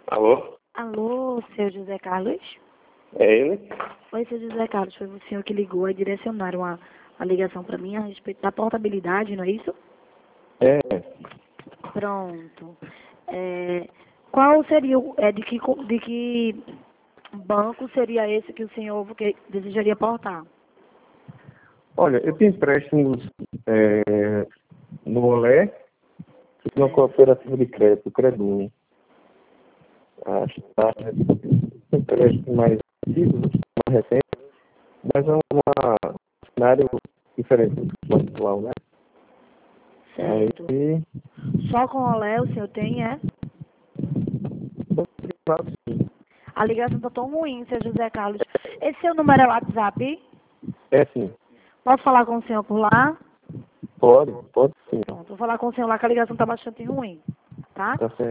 Alô? Alô, seu José Carlos? É ele? Oi, seu José Carlos, foi o senhor que ligou e direcionaram a ligação para mim a respeito da portabilidade, não é isso? É. Pronto. Qual seria, de que banco seria esse que o senhor desejaria portar? Olha, eu tenho empréstimos no Olé e na cooperativa de crédito, Credune. Acho que tá um empréstimo mais antigo, mais recente, mas é um cenário diferente do atual, né? Certo. Aí, Só com o Olé o senhor tem, é? banco privado, sim. A ligação tá tão ruim, seu José Carlos. Esse seu número é WhatsApp? É sim. Posso falar com o senhor por lá? Pode sim. Pronto, vou falar com o senhor lá que a ligação tá bastante ruim, tá? Tá certo.